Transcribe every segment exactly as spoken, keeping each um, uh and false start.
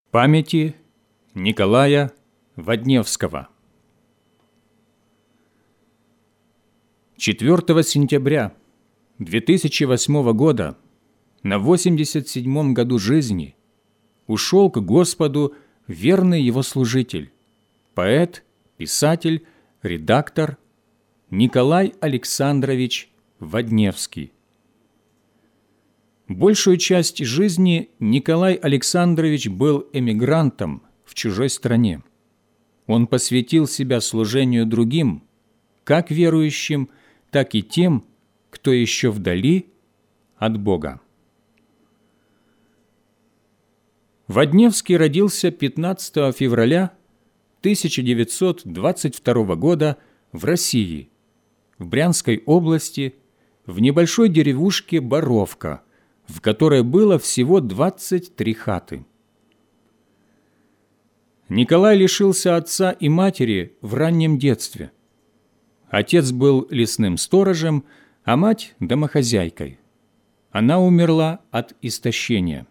Памяти Николая Водневского. четвёртого сентября две тысячи восьмого года, на восемьдесят седьмом году жизни, ушел к Господу верный его служитель, поэт, писатель, редактор Николай Александрович Водневский. Большую часть жизни Николай Александрович был эмигрантом в чужой стране. Он посвятил себя служению другим, как верующим, так и тем, кто еще вдали от Бога. Водневский родился пятнадцатого февраля тысяча девятьсот двадцать второго года в России, в Брянской области, в небольшой деревушке Боровка, в которой было всего двадцать три хаты. Николай лишился отца и матери в раннем детстве. Отец был лесным сторожем, а мать – домохозяйкой. Она умерла от истощения.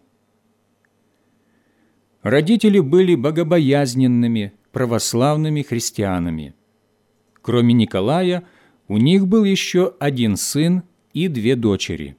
Родители были богобоязненными, православными христианами. Кроме Николая, у них был еще один сын и две дочери.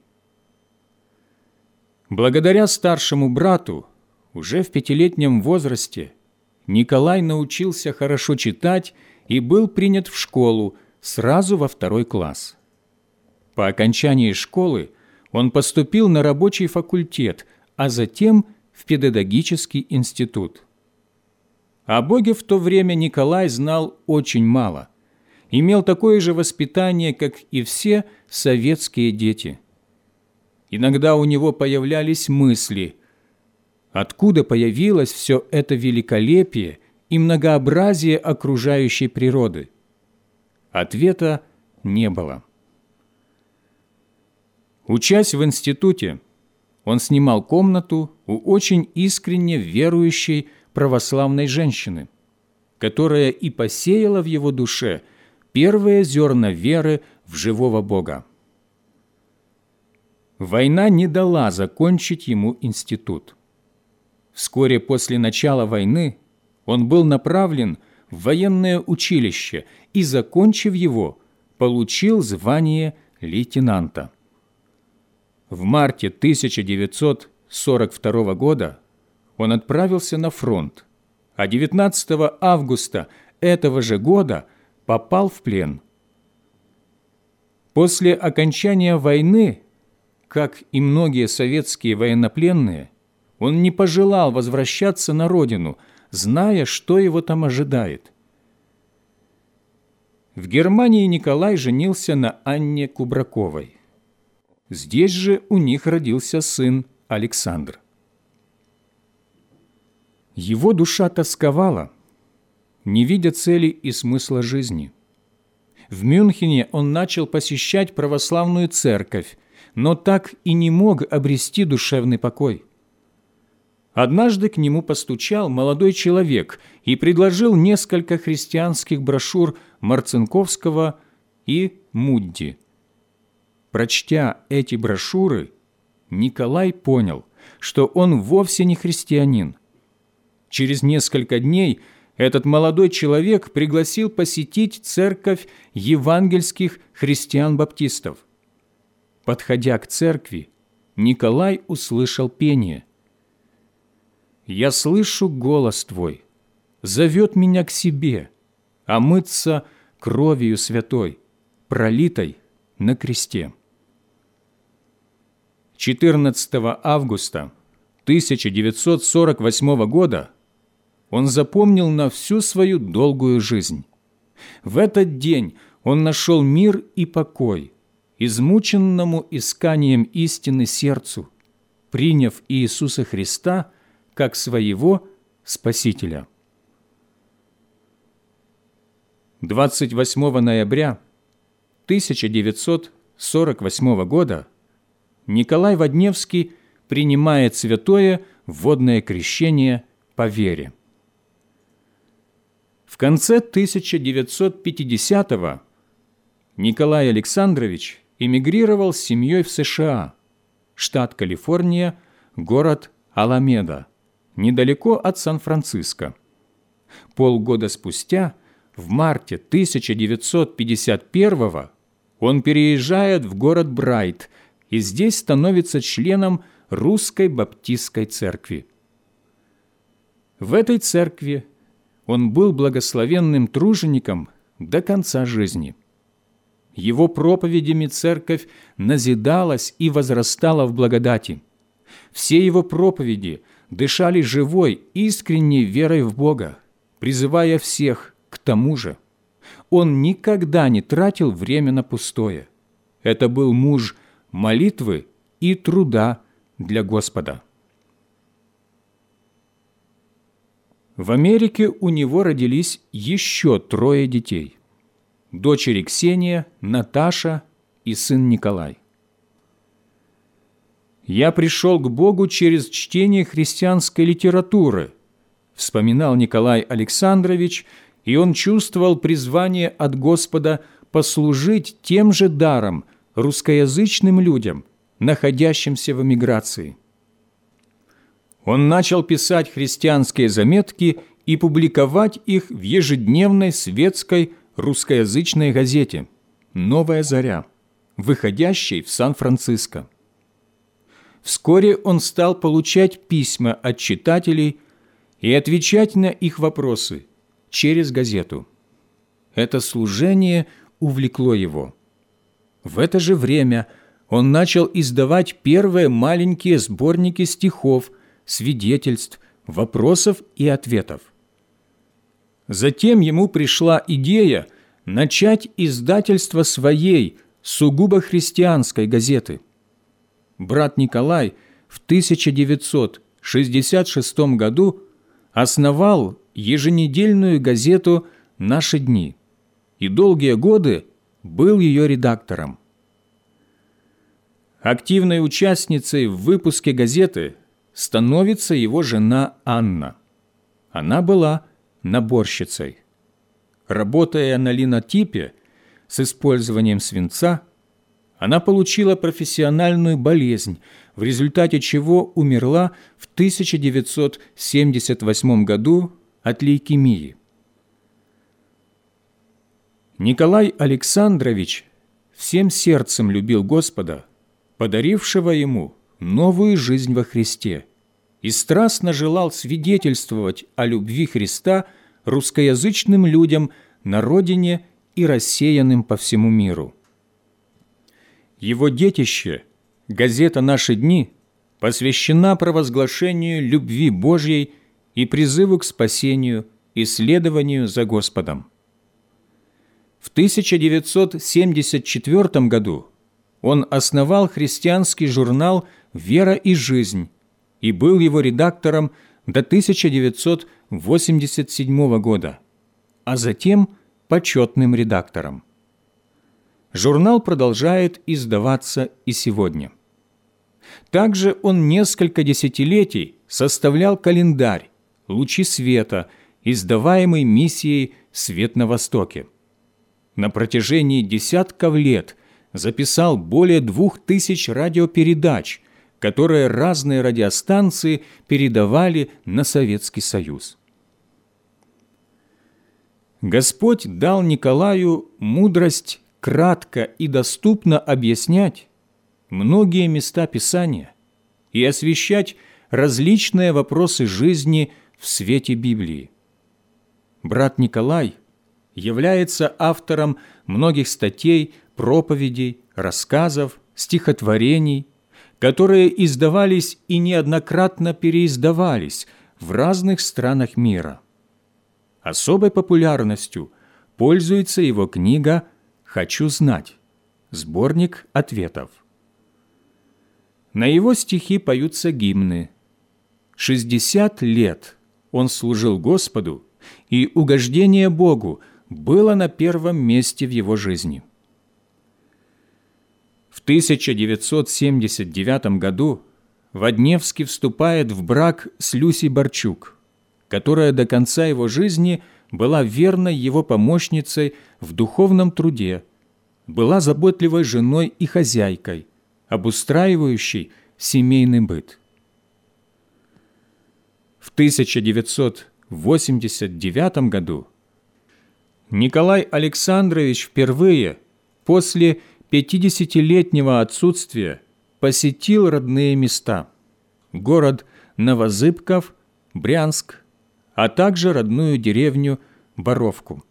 Благодаря старшему брату, уже в пятилетнем возрасте, Николай научился хорошо читать и был принят в школу сразу во второй класс. По окончании школы он поступил на рабочий факультет, а затем в педагогический институт. О Боге в то время Николай знал очень мало, имел такое же воспитание, как и все советские дети. Иногда у него появлялись мысли, откуда появилось все это великолепие и многообразие окружающей природы. Ответа не было. Учась в институте, он снимал комнату у очень искренне верующей православной женщины, которая и посеяла в его душе первые зерна веры в живого Бога. Война не дала закончить ему институт. Вскоре после начала войны он был направлен в военное училище и, закончив его, получил звание лейтенанта. В марте тысяча девятьсот сорок второго года он отправился на фронт, а девятнадцатого августа этого же года попал в плен. После окончания войны, как и многие советские военнопленные, он не пожелал возвращаться на родину, зная, что его там ожидает. В Германии Николай женился на Анне Кубраковой. Здесь же у них родился сын Александр. Его душа тосковала, не видя цели и смысла жизни. В Мюнхене он начал посещать православную церковь, но так и не мог обрести душевный покой. Однажды к нему постучал молодой человек и предложил несколько христианских брошюр Марцинковского и Мудди. Прочтя эти брошюры, Николай понял, что он вовсе не христианин. Через несколько дней этот молодой человек пригласил посетить церковь евангельских христиан-баптистов. Подходя к церкви, Николай услышал пение. «Я слышу голос Твой, зовет меня к себе, омыться кровью святой, пролитой на кресте». четырнадцатого августа тысяча девятьсот сорок восьмого года он запомнил на всю свою долгую жизнь. В этот день он нашел мир и покой измученному исканием истины сердцу, приняв Иисуса Христа как своего Спасителя. двадцать восьмого ноября тысяча девятьсот сорок восьмого года Николай Водневский принимает святое водное крещение по вере. В конце тысяча девятьсот пятидесятого Николай Александрович эмигрировал с семьей в США, штат Калифорния, город Аламеда, недалеко от Сан-Франциско. Полгода спустя, в марте тысяча девятьсот пятьдесят первого, он переезжает в город Брайт и здесь становится членом Русской Баптистской церкви. В этой церкви он был благословенным тружеником до конца жизни. Его проповедями церковь назидалась и возрастала в благодати. Все его проповеди дышали живой, искренней верой в Бога, призывая всех к тому же. Он никогда не тратил время на пустое. Это был муж молитвы и труда для Господа. В Америке у него родились еще трое детей: дочери Ксения, Наташа и сын Николай. «Я пришел к Богу через чтение христианской литературы», вспоминал Николай Александрович, и он чувствовал призвание от Господа послужить тем же даром русскоязычным людям, находящимся в эмиграции. Он начал писать христианские заметки и публиковать их в ежедневной светской русскоязычной газете «Новая заря», выходящей в Сан-Франциско. Вскоре он стал получать письма от читателей и отвечать на их вопросы через газету. Это служение увлекло его. В это же время он начал издавать первые маленькие сборники стихов, свидетельств, вопросов и ответов. Затем ему пришла идея начать издательство своей, сугубо христианской газеты. Брат Николай в тысяча девятьсот шестьдесят шестом году основал еженедельную газету «Наши дни» и долгие годы был ее редактором. Активной участницей в выпуске газеты становится его жена Анна. Она была наборщицей. Работая на линотипе с использованием свинца, она получила профессиональную болезнь, в результате чего умерла в тысяча девятьсот семьдесят восьмом году от лейкемии. Николай Александрович всем сердцем любил Господа, подарившего ему новую жизнь во Христе, и страстно желал свидетельствовать о любви Христа русскоязычным людям на родине и рассеянным по всему миру. Его детище, газета «Наши дни», посвящена провозглашению любви Божьей и призыву к спасению и следованию за Господом. В тысяча девятьсот семьдесят четвёртом году он основал христианский журнал «Вера и жизнь» и был его редактором до тысяча девятьсот восемьдесят седьмого года, а затем почетным редактором. Журнал продолжает издаваться и сегодня. Также он несколько десятилетий составлял календарь «Лучи света», издаваемый миссией «Свет на Востоке». На протяжении десятков лет записал более двух тысяч радиопередач, которые разные радиостанции передавали на Советский Союз. Господь дал Николаю мудрость кратко и доступно объяснять многие места Писания и освещать различные вопросы жизни в свете Библии. Брат Николай является автором многих статей, проповедей, рассказов, стихотворений, которые издавались и неоднократно переиздавались в разных странах мира. Особой популярностью пользуется его книга «Хочу знать», сборник ответов. На его стихи поются гимны. шестьдесят лет он служил Господу, и угождение Богу было на первом месте в его жизни. В тысяча девятьсот семьдесят девятом году Водневский вступает в брак с Люсей Борчук, которая до конца его жизни была верной его помощницей в духовном труде, была заботливой женой и хозяйкой, обустраивающей семейный быт. В тысяча девятьсот восемьдесят девятом году Николай Александрович впервые после пятидесятилетнего отсутствия посетил родные места – город Новозыбков, Брянск, а также родную деревню Боровку.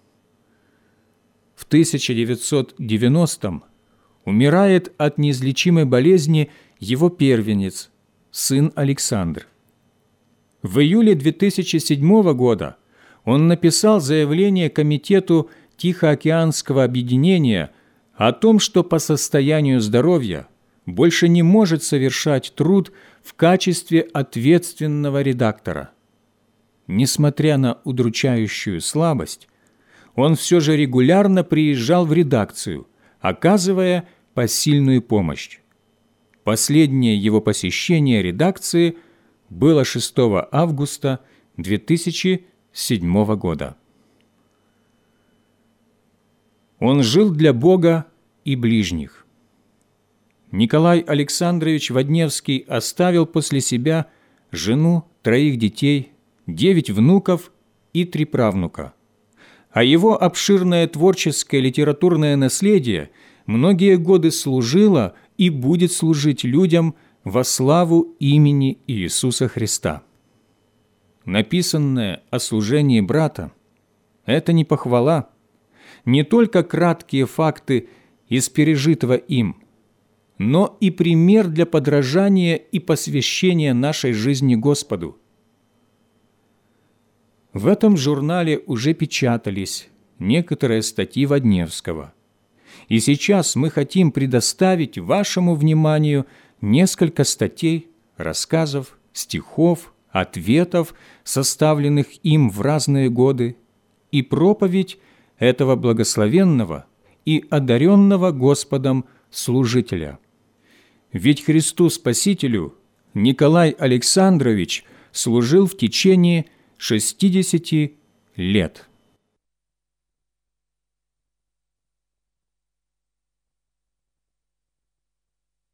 В тысяча девятьсот девяностом умирает от неизлечимой болезни его первенец, сын Александр. В июле две тысячи седьмого года он написал заявление Комитету Тихоокеанского объединения о том, что по состоянию здоровья больше не может совершать труд в качестве ответственного редактора. Несмотря на удручающую слабость, он все же регулярно приезжал в редакцию, оказывая посильную помощь. Последнее его посещение редакции было шестого августа две тысячи седьмого года. Он жил для Бога и ближних. Николай Александрович Водневский оставил после себя жену, троих детей, девять внуков и три правнука. А его обширное творческое литературное наследие многие годы служило и будет служить людям во славу имени Иисуса Христа. Написанное о служении брата – это не похвала, не только краткие факты из пережитого им, но и пример для подражания и посвящения нашей жизни Господу. В этом журнале уже печатались некоторые статьи Водневского, и сейчас мы хотим предоставить вашему вниманию несколько статей, рассказов, стихов, ответов, составленных им в разные годы, и проповедь этого благословенного и одаренного Господом служителя. Ведь Христу Спасителю Николай Александрович служил в течение шестидесяти лет.